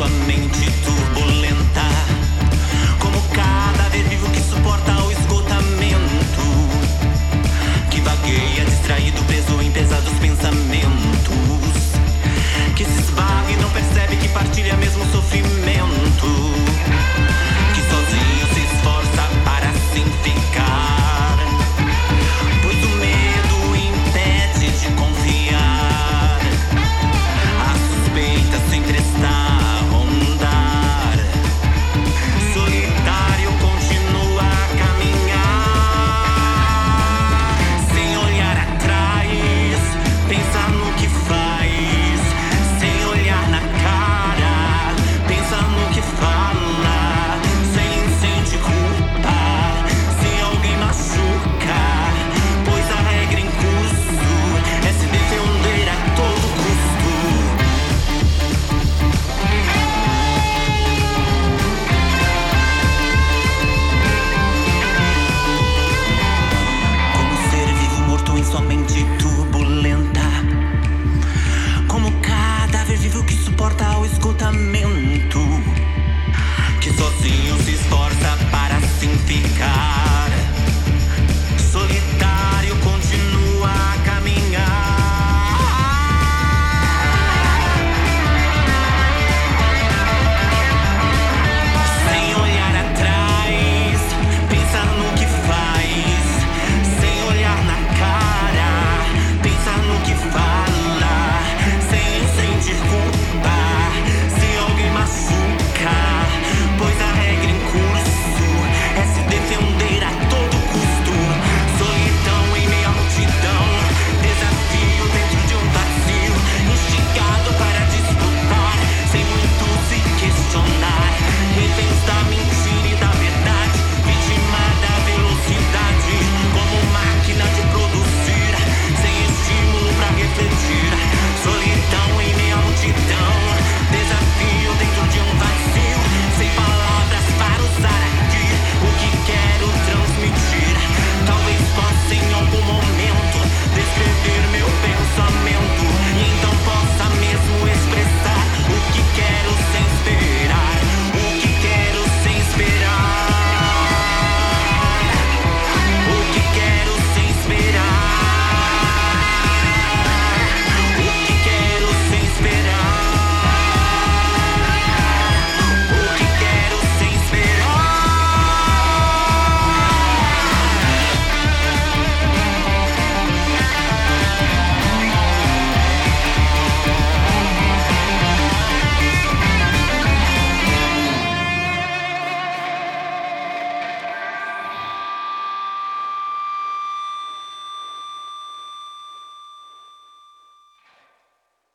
sua mente turbulenta, como cadáver vivo que suporta o esgotamento, que vagueia distraído, preso em pesados pensamentos, que se esbarra e não percebe que partilha mesmo sofrimento, que sozinho se esforça para assim ficar, pois o medo impede de confiar. A suspeita sempre está